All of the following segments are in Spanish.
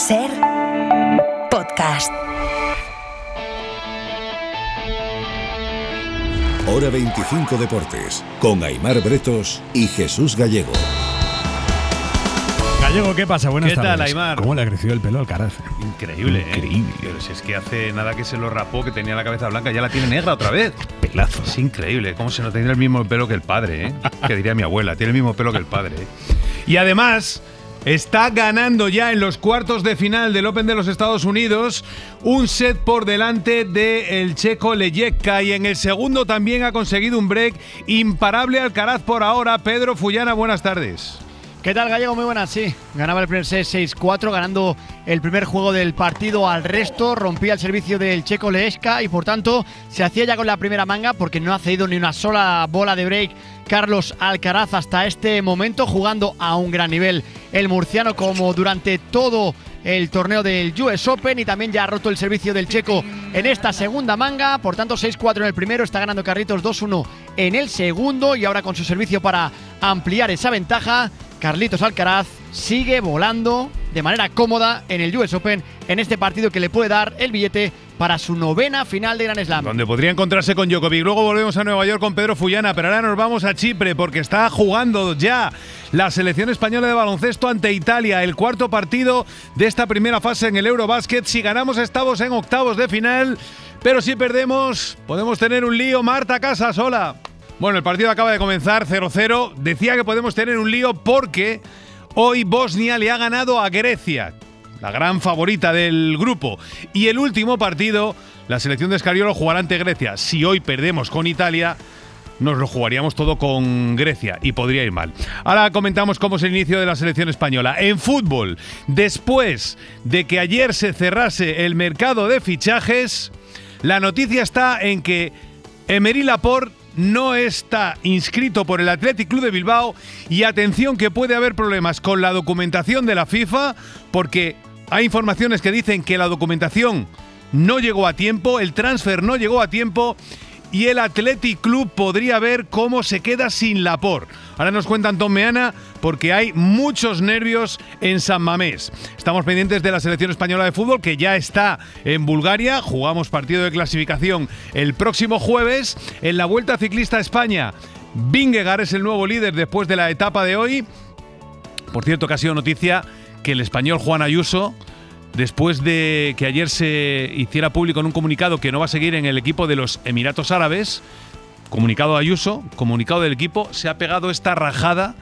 SER Podcast. Hora 25 Deportes, con Aimar Bretos y Jesús Gallego. Gallego, ¿qué pasa? Buenas tardes. ¿Qué tal, Aimar? ¿Cómo le ha crecido el pelo al Alcaraz? Increíble, Increíble. Pero si es que hace nada que se lo rapó, que tenía la cabeza blanca, ya la tiene negra otra vez. Pelazo. Es increíble, cómo se no tiene el mismo pelo que el padre, ¿eh? Que diría mi abuela, tiene el mismo pelo que el padre, ¿eh? Y además, está ganando ya en los cuartos de final del Open de los Estados Unidos, un set por delante del checo Leječka, y en el segundo también ha conseguido un break imparable Alcaraz por ahora. Pedro Fullana, buenas tardes. ¿Qué tal, Gallego? Muy buenas, sí. Ganaba el primer set 6-4, ganando el primer juego del partido al resto. Rompía el servicio del checo Leječka y, por tanto, se hacía ya con la primera manga porque no ha cedido ni una sola bola de break Carlos Alcaraz hasta este momento, jugando a un gran nivel el murciano, como durante todo el torneo del US Open, y también ya ha roto el servicio del checo en esta segunda manga. Por tanto, 6-4 en el primero, está ganando Carlitos 2-1 en el segundo, y ahora con su servicio para ampliar esa ventaja, Carlitos Alcaraz sigue volando de manera cómoda en el US Open, en este partido que le puede dar el billete para su novena final de Grand Slam. Donde podría encontrarse con Djokovic. Luego volvemos a Nueva York con Pedro Fullana, pero ahora nos vamos a Chipre porque está jugando ya la selección española de baloncesto ante Italia, el cuarto partido de esta primera fase en el Eurobasket. Si ganamos estamos en octavos de final, pero si perdemos podemos tener un lío. Marta Casas, hola. Bueno, el partido acaba de comenzar 0-0. Decía que podemos tener un lío porque hoy Bosnia le ha ganado a Grecia, la gran favorita del grupo. Y el último partido, la selección de Scariolo jugará ante Grecia. Si hoy perdemos con Italia, nos lo jugaríamos todo con Grecia y podría ir mal. Ahora comentamos cómo es el inicio de la selección española. En fútbol, después de que ayer se cerrase el mercado de fichajes, la noticia está en que Aymeric Laporte no está inscrito por el Athletic Club de Bilbao, y atención que puede haber problemas con la documentación de la FIFA, porque hay informaciones que dicen que la documentación no llegó a tiempo, el transfer no llegó a tiempo, y el Athletic Club podría ver cómo se queda sin Laporte. Ahora nos cuenta Antón Meana, porque hay muchos nervios en San Mamés. Estamos pendientes de la selección española de fútbol, que ya está en Bulgaria. Jugamos partido de clasificación el próximo jueves. En la Vuelta Ciclista a España, Vingegaard es el nuevo líder después de la etapa de hoy. Por cierto, que ha sido noticia que el español Juan Ayuso, después de que ayer se hiciera público en un comunicado que no va a seguir en el equipo de los Emiratos Árabes, comunicado de Ayuso, comunicado del equipo, se ha pegado esta rajada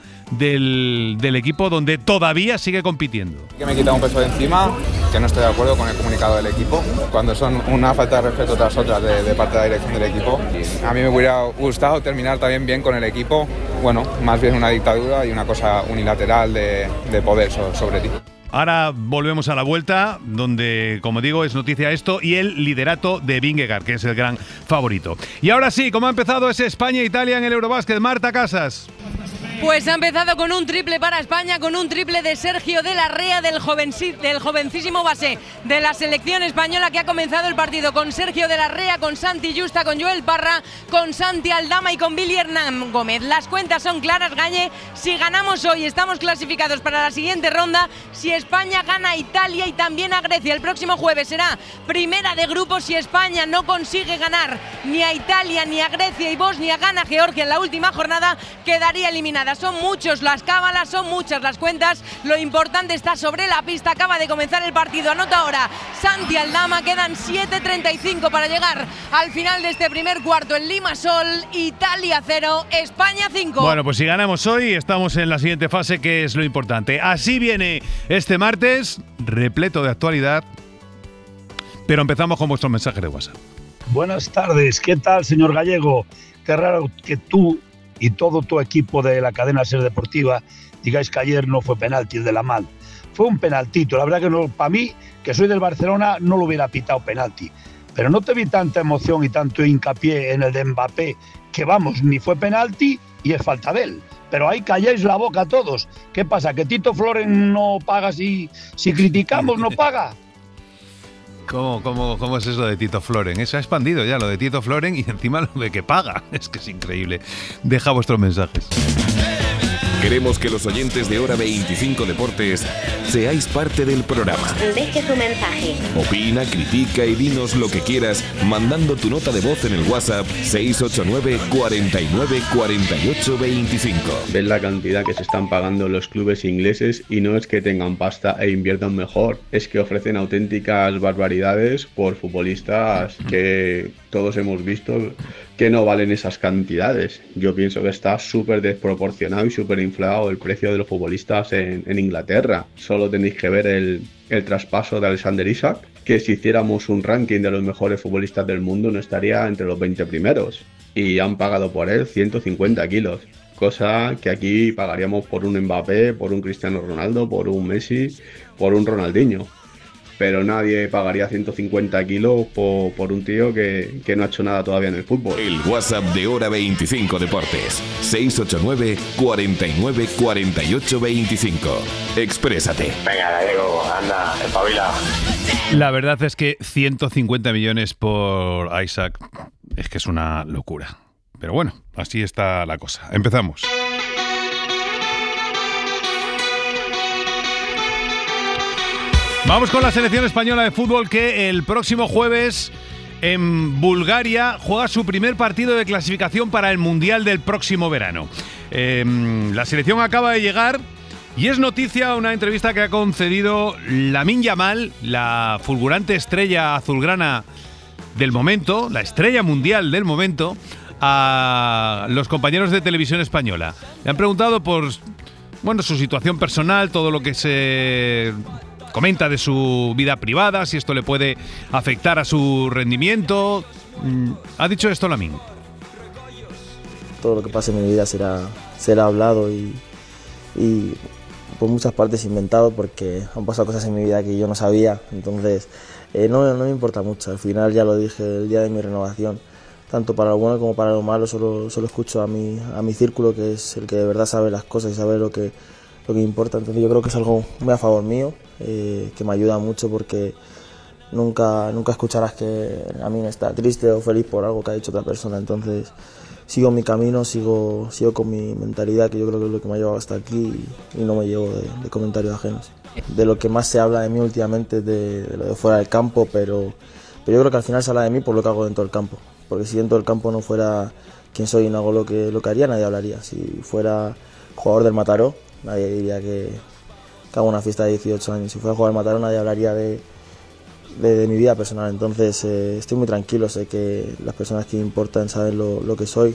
del equipo donde todavía sigue compitiendo. Que me he quitado un peso de encima, que no estoy de acuerdo con el comunicado del equipo, cuando son una falta de respeto tras otra de parte de la dirección del equipo. Y a mí me hubiera gustado terminar también bien con el equipo, bueno, más bien una dictadura y una cosa unilateral de poder sobre ti. Ahora volvemos a la Vuelta, donde, como digo, es noticia esto y el liderato de Vingegaard, que es el gran favorito. Y ahora sí, ¿cómo ha empezado ese España-Italia en el Eurobasket? Marta Casas. Pues ha empezado con un triple para España, con un triple de Sergio de la Rea, del jovencísimo base de la selección española, que ha comenzado el partido con Sergio de la Rea, con Santi Justa, con Joel Parra, con Santi Aldama y con Billy Hernán Gómez. Las cuentas son claras, Gañe. Si ganamos hoy, estamos clasificados para la siguiente ronda. Si España gana a Italia y también a Grecia, el próximo jueves será primera de grupo. Si España no consigue ganar ni a Italia ni a Grecia y Bosnia gana a Georgia en la última jornada, quedaría eliminada. Son muchos las cábalas, son muchas las cuentas. Lo importante está sobre la pista. Acaba de comenzar el partido. Anota ahora Santi Aldama. Quedan 7:35 para llegar al final de este primer cuarto en Limassol. Italia 0, España 5. Bueno, pues si ganamos hoy, estamos en la siguiente fase, que es lo importante. Así viene este martes, repleto de actualidad. Pero empezamos con vuestro mensaje de WhatsApp. Buenas tardes, ¿qué tal, señor Gallego? Qué raro que tú y todo tu equipo de la cadena SER Deportiva digáis que ayer no fue penalti el de Lamal. Fue un penaltito, la verdad que no, para mí, que soy del Barcelona, no lo hubiera pitado penalti. Pero no te vi tanta emoción y tanto hincapié en el de Mbappé, que vamos, ni fue penalti y es falta de él. Pero ahí calláis la boca todos. ¿Qué pasa, que Tito Floren no paga si criticamos, no paga? ¿Cómo es eso de Tito Floren? Eso ha expandido ya, lo de Tito Floren, y encima lo de que paga. Es que es increíble. Deja vuestros mensajes. Queremos que los oyentes de Hora 25 Deportes seáis parte del programa. Deje tu mensaje. Opina, critica y dinos lo que quieras mandando tu nota de voz en el WhatsApp 689 49 48 25. Ves la cantidad que se están pagando los clubes ingleses y no es que tengan pasta e inviertan mejor, es que ofrecen auténticas barbaridades por futbolistas que todos hemos visto que no valen esas cantidades. Yo pienso que está súper desproporcionado y súper inflado el precio de los futbolistas en Inglaterra. Solo tenéis que ver el traspaso de Alexander Isak, que si hiciéramos un ranking de los mejores futbolistas del mundo no estaría entre los 20 primeros. Y han pagado por él 150 kilos. Cosa que aquí pagaríamos por un Mbappé, por un Cristiano Ronaldo, por un Messi, por un Ronaldinho. Pero nadie pagaría 150 kilos por un tío que no ha hecho nada todavía en el fútbol. El WhatsApp de Hora 25 Deportes, 689 49 48 25. Exprésate. Venga, Gallego, anda, espabila. La verdad es que 150 millones por Isak es que es una locura. Pero bueno, así está la cosa. Empezamos. Vamos con la selección española de fútbol que el próximo jueves en Bulgaria juega su primer partido de clasificación para el Mundial del próximo verano. La selección acaba de llegar y es noticia una entrevista que ha concedido Lamine Yamal, la fulgurante estrella azulgrana del momento, la estrella mundial del momento, a los compañeros de Televisión Española. Le han preguntado por su situación personal, todo lo que se comenta de su vida privada, si esto le puede afectar a su rendimiento. Ha dicho esto Lamine. Todo lo que pase en mi vida será hablado y por muchas partes inventado, porque han pasado cosas en mi vida que yo no sabía. Entonces no me importa mucho. Al final, ya lo dije el día de mi renovación, tanto para lo bueno como para lo malo, solo escucho a mi círculo, que es el que de verdad sabe las cosas y sabe lo que importa. Entonces yo creo que es algo muy a favor mío, que me ayuda mucho, porque nunca escucharás que a mí está triste o feliz por algo que ha dicho otra persona. Entonces sigo mi camino, sigo con mi mentalidad, que yo creo que es lo que me ha llevado hasta aquí, y no me llevo de comentarios ajenos. De lo que más se habla de mí últimamente es de lo de fuera del campo, pero yo creo que al final se habla de mí por lo que hago dentro del campo, porque si dentro del campo no fuera quien soy y no hago lo que haría, nadie hablaría. Si fuera jugador del Mataró, nadie diría que hago una fiesta de 18 años. Si fuera a jugar al Mataró, nadie hablaría de mi vida personal. Entonces estoy muy tranquilo, sé que las personas que me importan saben lo que soy.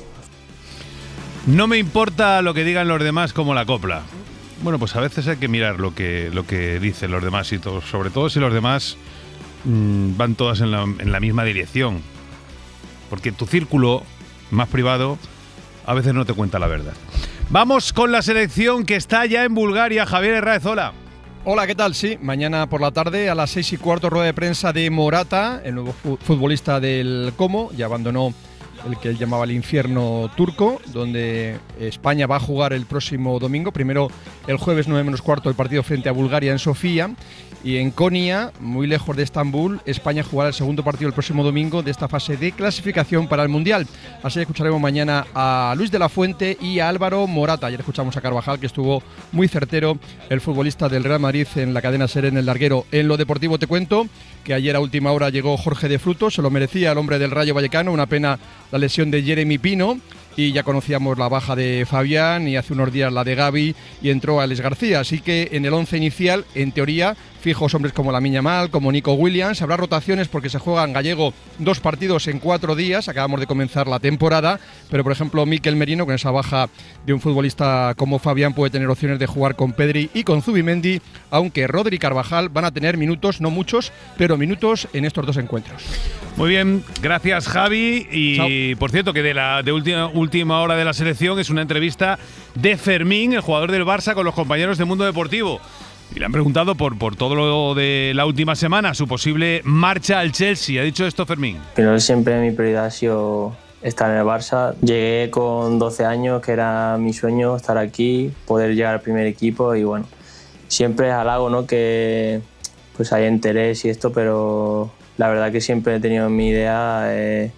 No me importa lo que digan los demás como la copla. Bueno, pues a veces hay que mirar lo que dicen los demás, y todo, sobre todo si los demás van todas en la misma dirección. Porque tu círculo más privado a veces no te cuenta la verdad. Vamos con la selección que está ya en Bulgaria. Javier Herráez, hola. Hola, ¿qué tal? Sí, mañana por la tarde a las 6:15, rueda de prensa de Morata, el nuevo futbolista del Como. Ya abandonó el que él llamaba el infierno turco, donde España va a jugar el próximo domingo. Primero el jueves 9:15 el partido frente a Bulgaria en Sofía, y en Konya, muy lejos de Estambul, España jugará el segundo partido el próximo domingo de esta fase de clasificación para el Mundial. Así escucharemos mañana a Luis de la Fuente y a Álvaro Morata. Ayer escuchamos a Carvajal, que estuvo muy certero, el futbolista del Real Madrid, en la cadena SER en el larguero. En lo deportivo te cuento que ayer a última hora llegó Jorge de Frutos, se lo merecía el hombre del Rayo Vallecano, una pena la lesión de Jeremy Pino, y ya conocíamos la baja de Fabián y hace unos días la de Gavi, y entró Alex García, así que en el 11 inicial, en teoría, fijos hombres como Lamine Yamal, como Nico Williams. Habrá rotaciones porque se juegan, Gallego, 2 partidos en 4 días, acabamos de comenzar la temporada, pero por ejemplo Mikel Merino, con esa baja de un futbolista como Fabián, puede tener opciones de jugar con Pedri y con Zubimendi, aunque Rodri y Carvajal van a tener minutos, no muchos, pero minutos en estos 2 encuentros. Muy bien, gracias Javi. Y chao. Por cierto, que de última hora de la selección es una entrevista de Fermín, el jugador del Barça, con los compañeros de Mundo Deportivo. Y le han preguntado por todo lo de la última semana, su posible marcha al Chelsea. Ha dicho esto Fermín. Pero siempre mi prioridad ha sido estar en el Barça. Llegué con 12 años, que era mi sueño estar aquí, poder llegar al primer equipo, y bueno, siempre es halago, ¿no?, que pues haya interés y esto, pero la verdad que siempre he tenido en mi idea estar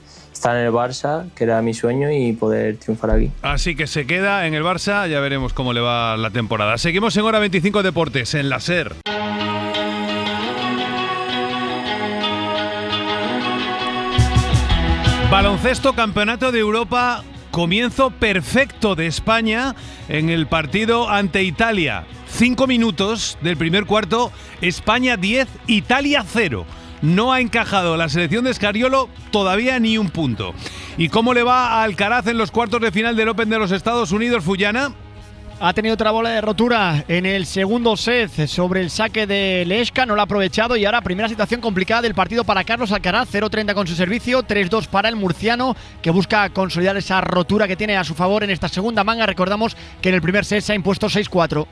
estar en el Barça, que era mi sueño, y poder triunfar aquí. Así que se queda en el Barça, ya veremos cómo le va la temporada. Seguimos en Hora 25 Deportes, en la SER. Baloncesto, Campeonato de Europa, comienzo perfecto de España en el partido ante Italia. 5 minutos del primer cuarto, España 10, Italia 0. No ha encajado la selección de Scariolo todavía ni un punto. ¿Y cómo le va a Alcaraz en los cuartos de final del Open de los Estados Unidos, Fullana? Ha tenido otra bola de rotura en el segundo set sobre el saque de Lehecka, no lo ha aprovechado y ahora primera situación complicada del partido para Carlos Alcaraz, 0-30 con su servicio, 3-2 para el murciano que busca consolidar esa rotura que tiene a su favor en esta segunda manga. Recordamos que en el primer set se ha impuesto 6-4.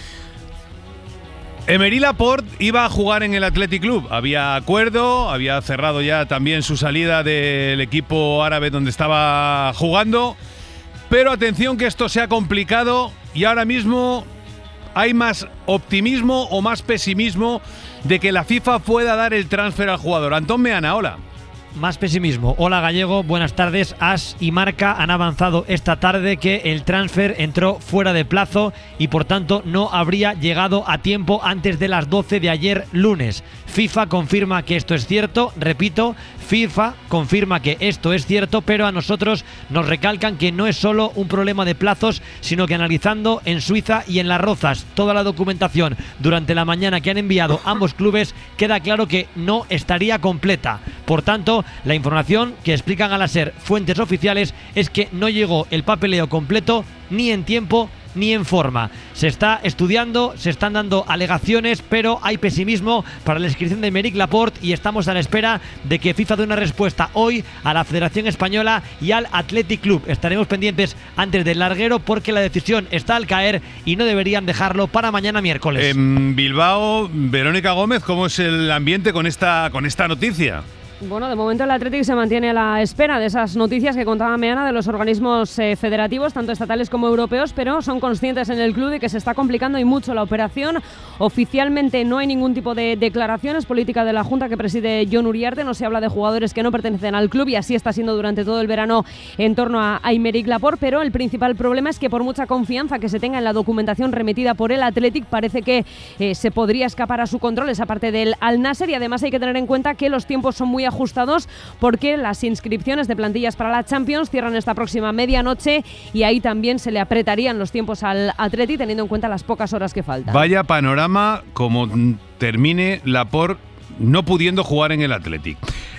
Emery Laporte iba a jugar en el Athletic Club, había acuerdo, había cerrado ya también su salida del equipo árabe donde estaba jugando, pero atención que esto se ha complicado y ahora mismo hay más optimismo o más pesimismo de que la FIFA pueda dar el transfer al jugador. Antón Meana, hola. Más pesimismo. Hola Gallego, buenas tardes. AS y Marca han avanzado esta tarde que el transfer entró fuera de plazo y por tanto no habría llegado a tiempo antes de las 12 de ayer lunes. FIFA confirma que esto es cierto, repito, FIFA confirma que esto es cierto, pero a nosotros nos recalcan que no es solo un problema de plazos, sino que analizando en Suiza y en Las Rozas toda la documentación durante la mañana que han enviado ambos clubes, queda claro que no estaría completa. Por tanto, la información que explican a la SER fuentes oficiales es que no llegó el papeleo completo ni en tiempo ni en forma. Se está estudiando, se están dando alegaciones, pero hay pesimismo para la inscripción de Aymeric Laporte y estamos a la espera de que FIFA dé una respuesta hoy a la Federación Española y al Athletic Club. Estaremos pendientes antes del larguero porque la decisión está al caer y no deberían dejarlo para mañana miércoles. En Bilbao, Verónica Gómez, ¿cómo es el ambiente con esta noticia? Bueno, de momento el Athletic se mantiene a la espera de esas noticias que contaba Meana de los organismos federativos, tanto estatales como europeos, pero son conscientes en el club de que se está complicando y mucho la operación. Oficialmente no hay ningún tipo de declaraciones. Política de la Junta que preside Jon Uriarte. No se habla de jugadores que no pertenecen al club y así está siendo durante todo el verano en torno a Aymeric Laporte, pero el principal problema es que por mucha confianza que se tenga en la documentación remitida por el Athletic, parece que se podría escapar a su control esa parte del Al Nassr y además hay que tener en cuenta que los tiempos son muy ajustados porque las inscripciones de plantillas para la Champions cierran esta próxima medianoche y ahí también se le apretarían los tiempos al Atleti teniendo en cuenta las pocas horas que faltan. Vaya panorama como termine Laporte no pudiendo jugar en el Athletic.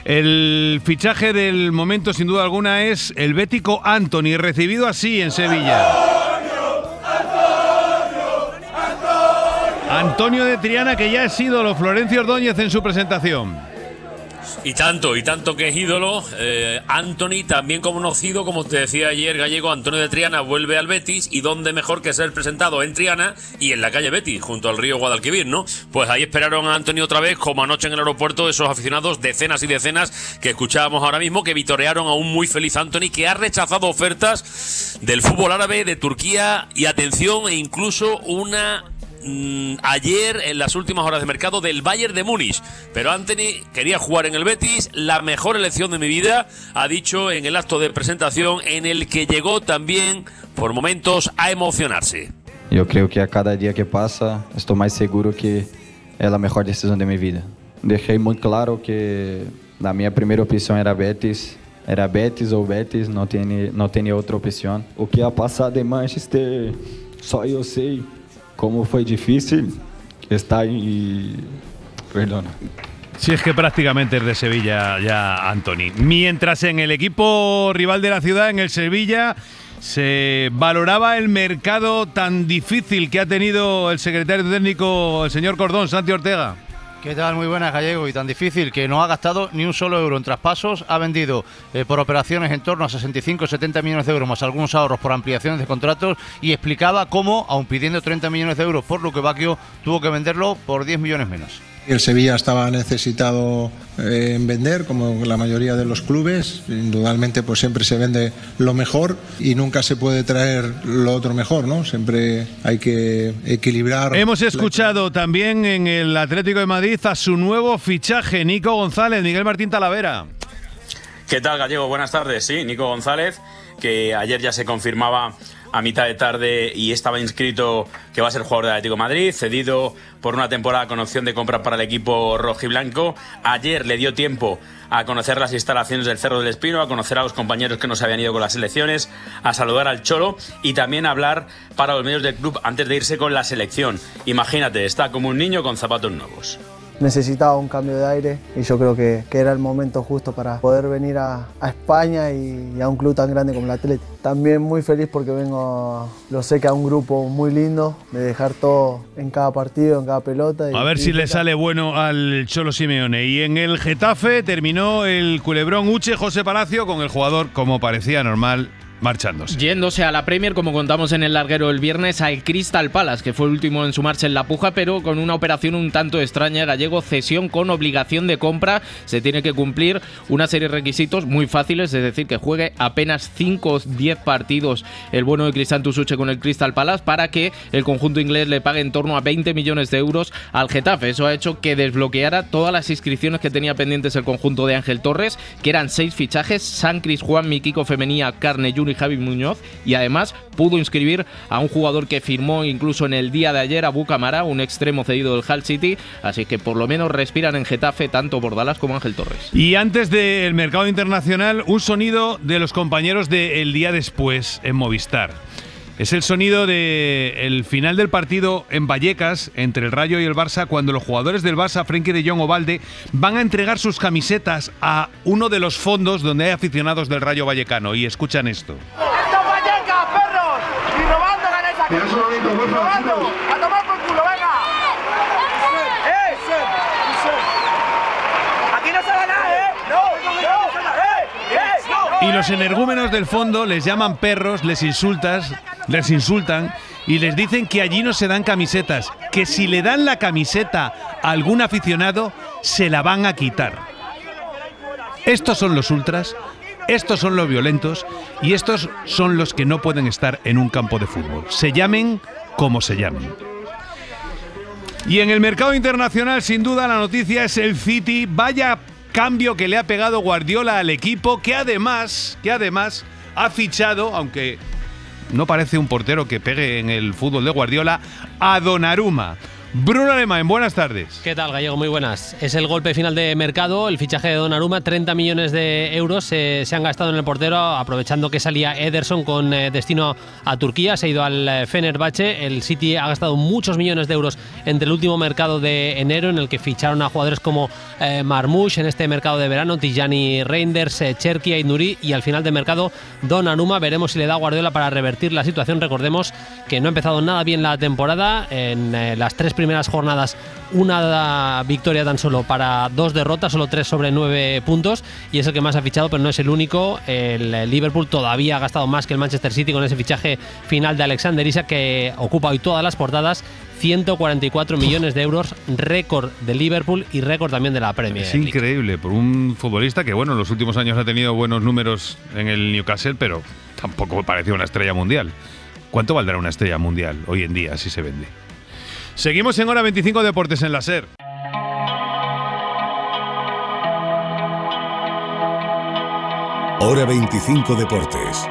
El fichaje del momento sin duda alguna es el bético Antony, recibido así en Sevilla. Antonio de Triana, que ya es ídolo, Florencio Ordóñez en su presentación. Y tanto que es ídolo. Antony, también conocido, como te decía ayer Gallego, Antonio de Triana vuelve al Betis, y dónde mejor que ser presentado en Triana y en la calle Betis, junto al río Guadalquivir, ¿no? Pues ahí esperaron a Antony otra vez, como anoche en el aeropuerto, esos aficionados, decenas y decenas que escuchábamos ahora mismo, que vitorearon a un muy feliz Antony, que ha rechazado ofertas del fútbol árabe, de Turquía y, atención, e incluso una ayer en las últimas horas de mercado del Bayern de Múnich. Pero Antony quería jugar en el Betis, la mejor elección de mi vida, ha dicho en el acto de presentación, en el que llegó también por momentos a emocionarse. Yo creo que a cada día que pasa estoy más seguro que es la mejor decisión de mi vida. Dejé muy claro que la mi primera opción era Betis ou Betis, no tenía otra opción. O que ha pasado en Manchester, só eu sei. Cómo fue difícil estar ahí. Perdona. Si es que prácticamente es de Sevilla ya Antony. Mientras en el equipo rival de la ciudad, en el Sevilla, se valoraba el mercado tan difícil que ha tenido el secretario técnico, el señor Cordón, Santi Ortega. ¿Qué tal? Muy buenas, Gallego. Y tan difícil que no ha gastado ni un solo euro en traspasos. Ha vendido por operaciones en torno a 65-70 millones de euros, más algunos ahorros por ampliaciones de contratos, y explicaba cómo, aun pidiendo 30 millones de euros por Luque Bacchio, tuvo que venderlo por 10 millones menos. El Sevilla estaba necesitado en vender, como la mayoría de los clubes. Indudablemente pues siempre se vende lo mejor y nunca se puede traer lo otro mejor, ¿no? Siempre hay que equilibrar. Hemos escuchado también en el Atlético de Madrid a su nuevo fichaje, Nico González, Miguel Martín Talavera. ¿Qué tal, Gallego? Buenas tardes. Sí, Nico González, que ayer ya se confirmaba a mitad de tarde y estaba inscrito que va a ser jugador del Atlético de Madrid, cedido por una temporada con opción de compra para el equipo rojiblanco. Ayer le dio tiempo a conocer las instalaciones del Cerro del Espino, a conocer a los compañeros que no se habían ido con las selecciones, a saludar al Cholo y también a hablar para los medios del club antes de irse con la selección. Imagínate, está como un niño con zapatos nuevos. Necesitaba un cambio de aire y yo creo que era el momento justo para poder venir a España y a un club tan grande como el Atlético. También muy feliz porque lo sé que a un grupo muy lindo, de dejar todo en cada partido, en cada pelota. A ver si le sale bueno al Cholo Simeone. Y en el Getafe terminó el culebrón Uche José Palacio con el jugador, como parecía normal, marchándose. Yéndose a la Premier, como contamos en el larguero el viernes, al Crystal Palace, que fue el último en sumarse en la puja, pero con una operación un tanto extraña. Gallego, cesión con obligación de compra. Se tiene que cumplir una serie de requisitos muy fáciles, es decir, que juegue apenas 5 o 10 partidos el bueno de Cristantus Uche con el Crystal Palace para que el conjunto inglés le pague en torno a 20 millones de euros al Getafe. Eso ha hecho que desbloqueara todas las inscripciones que tenía pendientes el conjunto de Ángel Torres, que eran 6 fichajes: San Cris, Juanmi, Kiko Femenía, Carne Jun y Javi Muñoz, y además pudo inscribir a un jugador que firmó incluso en el día de ayer, Abu Camara, un extremo cedido del Hull City, así que por lo menos respiran en Getafe tanto Bordalas como Ángel Torres. Y antes del mercado internacional, un sonido de los compañeros de El Día Después en Movistar. Es el sonido del final del partido en Vallecas entre el Rayo y el Barça, cuando los jugadores del Barça, Frenkie de Jong o Valde, van a entregar sus camisetas a uno de los fondos donde hay aficionados del Rayo Vallecano. Y escuchan esto. ¡Esto es Vallecas, perros! ¡Y robando ganáis aquí! ¡Y robando! ¡A tomar por culo, venga! ¡Aquí no se va nada, ¡No! Y los energúmenos del fondo les llaman perros, les insultan y les dicen que allí no se dan camisetas, que si le dan la camiseta a algún aficionado, se la van a quitar. Estos son los ultras, estos son los violentos y estos son los que no pueden estar en un campo de fútbol. Se llamen como se llamen. Y en el mercado internacional, sin duda, la noticia es el City. Vaya cambio que le ha pegado Guardiola al equipo, que además ha fichado, aunque no parece un portero que pegue en el fútbol de Guardiola, a Donnarumma. Bruno Alemán, buenas tardes. ¿Qué tal, Gallego? Muy buenas. Es el golpe final de mercado, el fichaje de Donnarumma. 30 millones de euros se han gastado en el portero, aprovechando que salía Ederson con destino a Turquía. Se ha ido al Fenerbahce. El City ha gastado muchos millones de euros entre el último mercado de enero, en el que ficharon a jugadores como Marmoush, en este mercado de verano, Tijani Reinders, Cherki, Aït-Nouri, y al final de mercado Donnarumma. Veremos si le da Guardiola para revertir la situación. Recordemos que no ha empezado nada bien la temporada. En las 3 primeras jornadas, una victoria tan solo para 2 derrotas, solo 3 sobre 9 puntos, y es el que más ha fichado, pero no es el único. El Liverpool todavía ha gastado más que el Manchester City con ese fichaje final de Alexander Isak, que ocupa hoy todas las portadas. 144 millones de euros, récord de Liverpool y récord también de la Premier League. Es increíble por un futbolista que, bueno, en los últimos años ha tenido buenos números en el Newcastle, pero tampoco parecía una estrella mundial. ¿Cuánto valdrá una estrella mundial hoy en día si se vende? Seguimos en Hora 25 Deportes en la SER. Hora 25 Deportes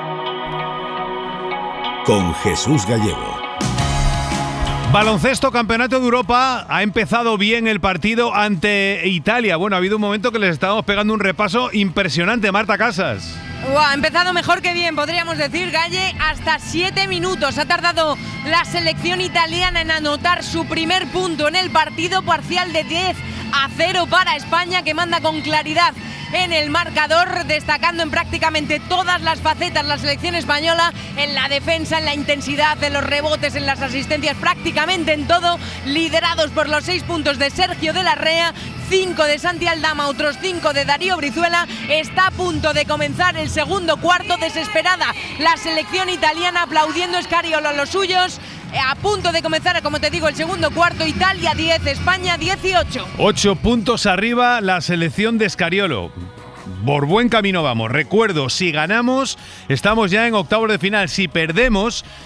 con Jesús Gallego. Baloncesto, Campeonato de Europa. Ha empezado bien el partido ante Italia. Bueno, ha habido un momento que les estábamos pegando un repaso impresionante, Marta Casas. Ha empezado mejor que bien, podríamos decir, Galle. Hasta 7 minutos ha tardado la selección italiana en anotar su primer punto en el partido, parcial de 10-0 para España, que manda con claridad en el marcador, destacando en prácticamente todas las facetas la selección española, en la defensa, en la intensidad, en los rebotes, en las asistencias, prácticamente en todo, liderados por los 6 puntos de Sergio de la Rea, 5 de Santi Aldama, otros 5 de Darío Brizuela. Está a punto de comenzar el segundo cuarto, desesperada la selección italiana, aplaudiendo Scariolo a los suyos. A punto de comenzar, como te digo, el segundo cuarto. Italia 10, España 18. 8 puntos arriba la selección de Scariolo. Por buen camino vamos. Recuerdo, si ganamos, estamos ya en octavos de final. Si perdemos,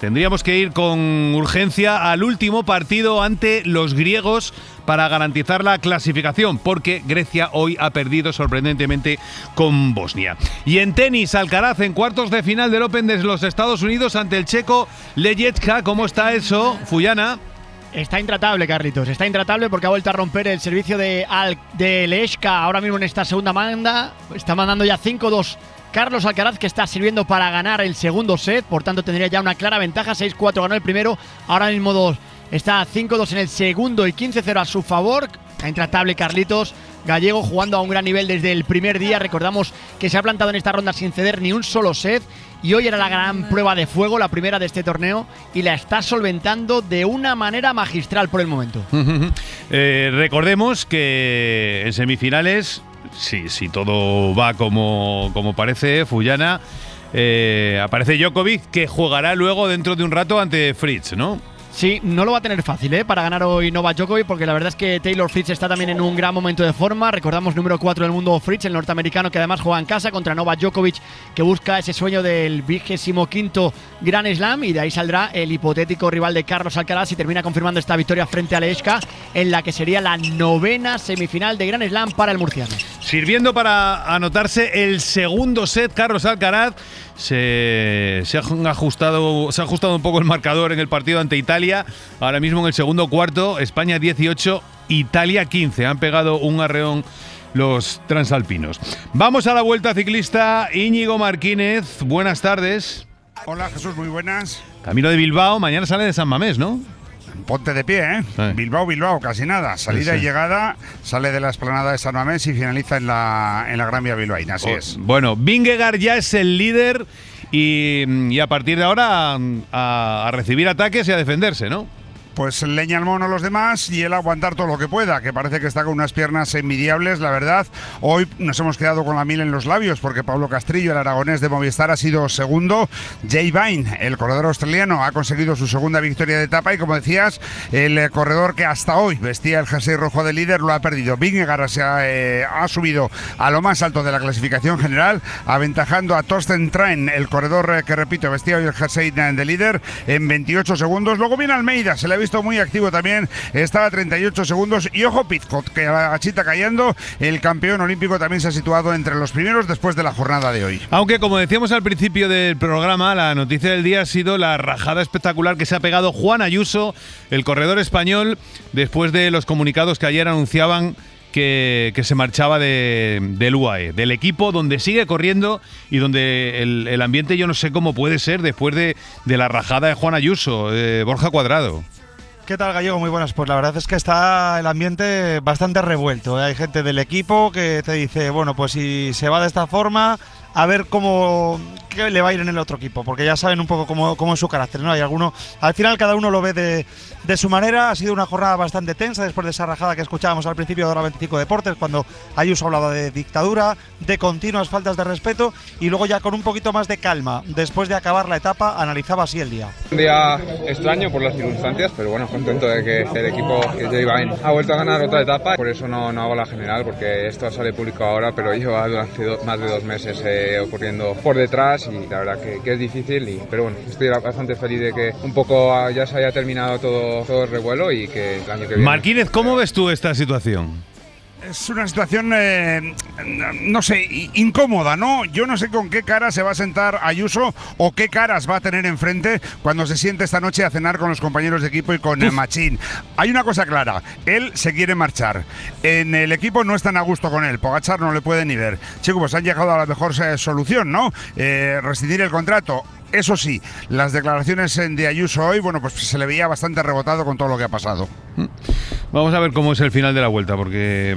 tendríamos que ir con urgencia al último partido ante los griegos para garantizar la clasificación, porque Grecia hoy ha perdido sorprendentemente con Bosnia. Y en tenis, Alcaraz en cuartos de final del Open de los Estados Unidos ante el checo Ledecky. ¿Cómo está eso, Fuyana? Está intratable, Carlitos. Está intratable porque ha vuelto a romper el servicio de Ledecky ahora mismo en esta segunda manda. Está mandando ya 5-2 Carlos Alcaraz, que está sirviendo para ganar el segundo set. Por tanto, tendría ya una clara ventaja. 6-4 ganó el primero. Ahora mismo está 5-2 en el segundo y 15-0 a su favor. Está intratable, Carlitos. Gallego jugando a un gran nivel desde el primer día. Recordamos que se ha plantado en esta ronda sin ceder ni un solo set. Y hoy era la gran prueba de fuego, la primera de este torneo. Y la está solventando de una manera magistral por el momento. Recordemos que en semifinales, si todo va como parece, Fuyana, aparece Djokovic, que jugará luego dentro de un rato ante Fritz, ¿no? Sí, no lo va a tener fácil para ganar hoy Novak Djokovic, porque la verdad es que Taylor Fritz está también en un gran momento de forma. Recordamos, número 4 del mundo Fritz, el norteamericano, que además juega en casa contra Novak Djokovic, que busca ese sueño del 25º Grand Slam, y de ahí saldrá el hipotético rival de Carlos Alcaraz si termina confirmando esta victoria frente a Ledecky, en la que sería la 9ª semifinal de Grand Slam para el murciano. Sirviendo para anotarse el segundo set, Carlos Alcaraz se ha ajustado un poco el marcador en el partido ante Italia. Ahora mismo en el segundo cuarto, España 18, Italia 15. Han pegado un arreón los transalpinos. Vamos a la Vuelta Ciclista. Íñigo Martínez, buenas tardes. Hola, Jesús, muy buenas. Camino de Bilbao, mañana sale de San Mamés, ¿no? Ponte de pie, ¿eh? Sí. Bilbao, casi nada. Salida y llegada, sale de la explanada de San Mamés y finaliza en la Gran Vía bilbaína, así es. Bueno, Vingegaard ya es el líder y a partir de ahora a recibir ataques y a defenderse, ¿no? Pues leña al mono los demás y él aguantar todo lo que pueda, que parece que está con unas piernas envidiables, la verdad. Hoy nos hemos quedado con la miel en los labios porque Pablo Castrillo, el aragonés de Movistar, ha sido segundo. Jay Vine, el corredor australiano, ha conseguido su segunda victoria de etapa y, como decías, el corredor que hasta hoy vestía el jersey rojo de líder lo ha perdido. Vingegaard ha subido a lo más alto de la clasificación general, aventajando a Torsten Train, el corredor que, repito, vestía hoy el jersey de líder, en 28 segundos. Luego viene Almeida, se le ha visto muy activo también, estaba a 38 segundos. Y ojo, Pizcot, que a Chita cayendo, el campeón olímpico, también se ha situado entre los primeros después de la jornada de hoy. Aunque, como decíamos al principio del programa, la noticia del día ha sido la rajada espectacular que se ha pegado Juan Ayuso, el corredor español, después de los comunicados que ayer anunciaban que se marchaba del UAE, del equipo donde sigue corriendo y donde el ambiente yo no sé cómo puede ser después de la rajada de Juan Ayuso. Borja Cuadrado. ¿Qué tal, Gallego? Muy buenas. Pues la verdad es que está el ambiente bastante revuelto. Hay gente del equipo que te dice, bueno, pues si se va de esta forma, a ver qué le va a ir en el otro equipo, porque ya saben un poco cómo es su carácter, ¿no? Hay alguno, al final cada uno lo ve de su manera. Ha sido una jornada bastante tensa después de esa rajada que escuchábamos al principio de Hora 25 Deportes, cuando Ayuso hablaba de dictadura, de continuas faltas de respeto, y luego ya con un poquito más de calma, después de acabar la etapa, analizaba así el día. Un día extraño por las circunstancias, pero bueno, contento de que el equipo que Jay Vine ha vuelto a ganar otra etapa. Por eso no hago la general, porque esto sale público ahora, pero lleva durante más de 2 meses ocurriendo por detrás, y la verdad que es difícil, pero bueno, estoy bastante feliz de que un poco ya se haya terminado todo el revuelo y que el año que viene… Martínez, ¿cómo ves tú esta situación? Es una situación, no sé, incómoda, ¿no? Yo no sé con qué cara se va a sentar Ayuso o qué caras va a tener enfrente cuando se siente esta noche a cenar con los compañeros de equipo y con Machín. Hay una cosa clara, él se quiere marchar. En el equipo no están a gusto con él, Pogačar no le puede ni ver. Chicos, pues han llegado a la mejor solución, ¿no? Rescindir el contrato. Eso sí, las declaraciones de Ayuso hoy, bueno, pues se le veía bastante rebotado con todo lo que ha pasado. Vamos a ver cómo es el final de la Vuelta, porque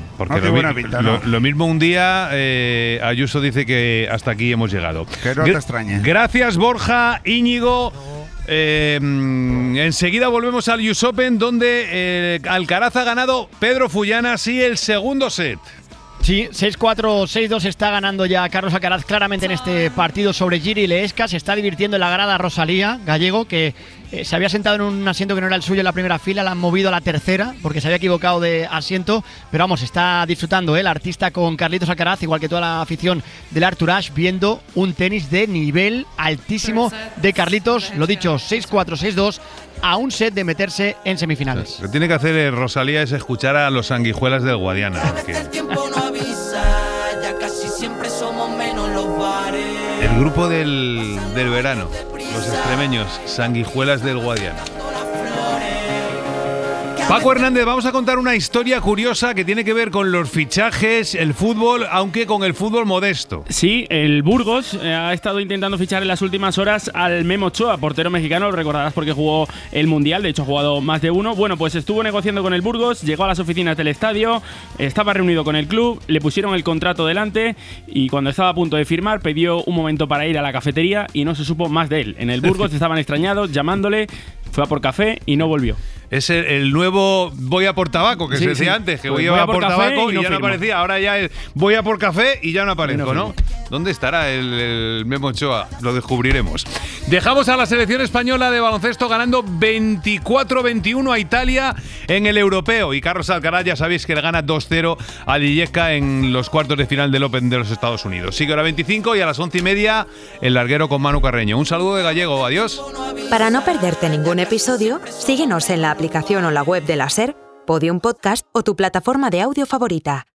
no, lo mismo un día Ayuso dice que hasta aquí hemos llegado. Que no te extrañe. Gracias, Borja. Íñigo. Enseguida volvemos al US Open, donde Alcaraz ha ganado. Pedro Fuyana, sí, el segundo set. Sí, 6-4, 6-2 está ganando ya Carlos Alcaraz claramente en este partido sobre Giri Ledecky. Se está divirtiendo en la grada Rosalía, Gallego, que se había sentado en un asiento que no era el suyo en la primera fila, la han movido a la tercera porque se había equivocado de asiento, pero vamos, está disfrutando el artista con Carlitos Alcaraz, igual que toda la afición del Arthur Ashe, viendo un tenis de nivel altísimo de Carlitos, lo dicho, 6-4, 6-2, a un set de meterse en semifinales. Lo que tiene que hacer Rosalía es escuchar a los Sanguijuelas del Guadiana. El grupo del verano, los extremeños, Sanguijuelas del Guadiana. Paco Hernández, vamos a contar una historia curiosa que tiene que ver con los fichajes, el fútbol, aunque con el fútbol modesto. Sí, el Burgos ha estado intentando fichar en las últimas horas al Memo Ochoa, portero mexicano, lo recordarás porque jugó el Mundial, de hecho ha jugado más de uno. Bueno, pues estuvo negociando con el Burgos, llegó a las oficinas del estadio, estaba reunido con el club, le pusieron el contrato delante y cuando estaba a punto de firmar pidió un momento para ir a la cafetería y no se supo más de él. En el Burgos estaban extrañados, llamándole, fue a por café y no volvió. Es el nuevo voy a por tabaco que se decía antes, que voy a por tabaco y ya no aparecía. Ahora ya es voy a por café y ya no aparezco, ¿no? ¿Dónde estará el Memo Ochoa? Lo descubriremos. Dejamos a la selección española de baloncesto ganando 24-21 a Italia en el europeo. Y Carlos Alcaraz, ya sabéis que le gana 2-0 a Dijekka en los cuartos de final del Open de los Estados Unidos. Sigue hora 25 y a las 11:30 el larguero con Manu Carreño. Un saludo de Gallego. Adiós. Para no perderte ningún episodio, síguenos en la aplicación o la web de la SER, Podium Podcast o tu plataforma de audio favorita.